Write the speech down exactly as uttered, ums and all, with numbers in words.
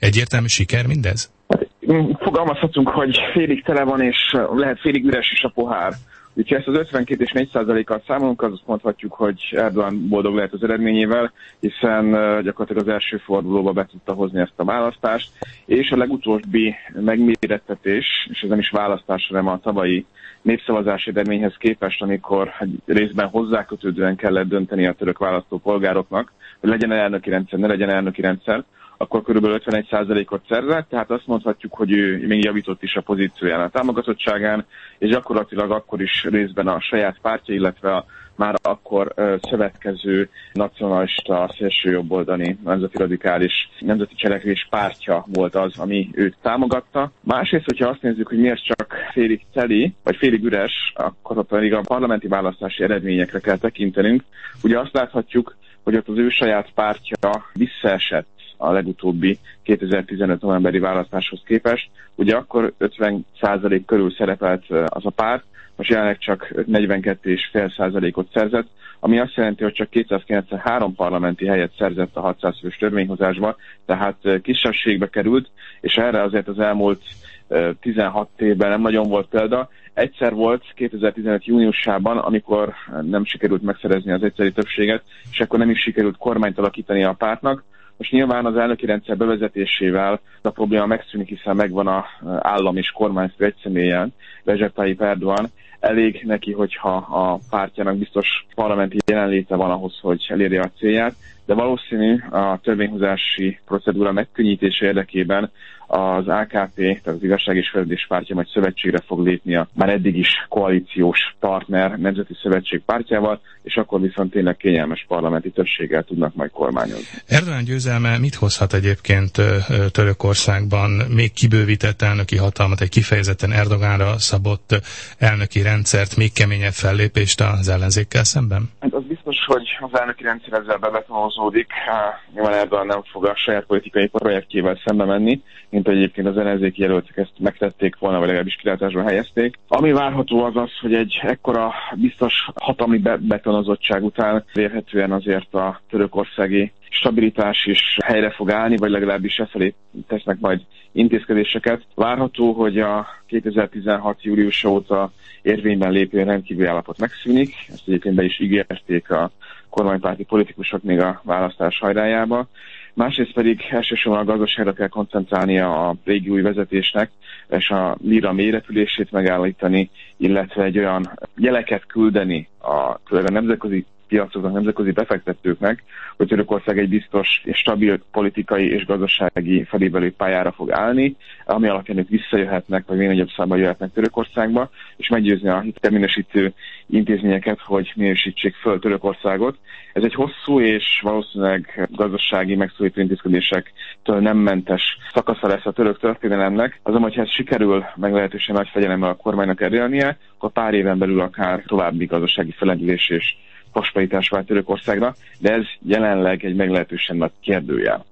Egyértelmű siker mindez? Fogalmazhatunk, hogy félig tele van, és lehet félig üres is a pohár. Úgyhogy ezt az ötvenkét és négy százalékkal számolunk, azt mondhatjuk, hogy Erdogan boldog lehet az eredményével, hiszen gyakorlatilag az első fordulóba be tudta hozni ezt a választást, és a legutóbbi megmérettetés, és ez nem is választás, hanem a tavalyi népszavazási eredményhez képest, amikor részben hozzákötődően kellett dönteni a török választópolgároknak, hogy legyen elnöki rendszer, ne legyen elnöki rendszer, akkor körülbelül ötvenegy százalékot szerzett, tehát azt mondhatjuk, hogy ő még javított is a pozícióján, a támogatottságán, és gyakorlatilag akkor is részben a saját pártja, illetve a már akkor uh, szövetkező nacionalista, szélsőjobboldali, nemzeti radikális, nemzeti cselekvés pártja volt az, ami őt támogatta. Másrészt, hogyha azt nézzük, hogy miért csak félig teli, vagy félig üres, akkor pedig a parlamenti választási eredményekre kell tekintenünk. Ugye azt láthatjuk, hogy ott az ő saját pártja visszaesett a legutóbbi kétezer-tizenöt novemberi választáshoz képest. Ugye akkor ötven százalék körül szerepelt az a párt, most jelenleg csak negyvenkettő egész öt százalékot szerzett, ami azt jelenti, hogy csak kétszázkilencvenhárom parlamenti helyet szerzett a hatszáz fős törvényhozásba, tehát kisebbségbe került, és erre azért az elmúlt tizenhat évben nem nagyon volt példa. Egyszer volt kétezer-tizenöt júniusában, amikor nem sikerült megszerezni az egyszeri többséget, és akkor nem is sikerült kormányt alakítani a pártnak. Most nyilván az elnöki rendszer bevezetésével a probléma megszűnik, hiszen megvan az állam és kormányfő egy személyen, Recep Tayyip Erdogan. Elég neki, hogyha a pártjának biztos parlamenti jelenléte van ahhoz, hogy elérje a célját, de valószínű a törvényhozási procedúra megkönnyítése érdekében az á ká pé, tehát az Igazság és Fejlődés pártja majd szövetségre fog lépni a már eddig is koalíciós partner Nemzeti Szövetség pártjával, és akkor viszont tényleg kényelmes parlamenti többséggel tudnak majd kormányozni. Erdogan győzelme mit hozhat egyébként Törökországban? Még kibővített elnöki hatalmat, egy kifejezetten Erdoganra szabott elnöki rendszert, még keményebb fellépést az ellenzékkel szemben? Hát az biztos, hogy az elnöki rendszer ezzel bebetonozódik. Nyilván Erdogan nem fog a saját politikai projektjével szembe menni, mint egyébként az ellenzéki jelöltek ezt megtették volna, vagy legalábbis kilátásba helyezték. Ami várható az az, hogy egy ekkora biztos hatalmi bebetonozottság után vélhetően azért a törökországi stabilitás is helyre fog állni, vagy legalábbis e felé tesznek majd intézkedéseket. Várható, hogy a kétezer-tizenhat július óta érvényben lépő rendkívüli állapot megszűnik. Ezt egyébként be is ígérték a kormánypárti politikusok még a választás hajrájába. Másrészt pedig elsősorban a gazdaságra kell koncentrálnia a régi új vezetésnek, és a lira mélyretülését megállítani, illetve egy olyan jeleket küldeni a, a nemzetközi piacoknak, nemzetközi befektetőknek, hogy Törökország egy biztos és stabil politikai és gazdasági felébelő pályára fog állni, ami alapján ők visszajöhetnek, vagy még nagyobb számban jöhetnek Törökországba, és meggyőzni a hitelminősítő intézményeket, hogy minősítsék föl Törökországot. Ez egy hosszú és valószínűleg gazdasági megszólító intézkedésektől nem mentes szakasza lesz a török történelemnek. Azonban, hogyha ez sikerül meglehetősen nagy fegyelemmel a kormánynak elérnie, akkor pár éven belül akár további gazdasági felendülés és prosperitás vált Törökországra, de ez jelenleg egy meglehetősen nagy kérdőjel.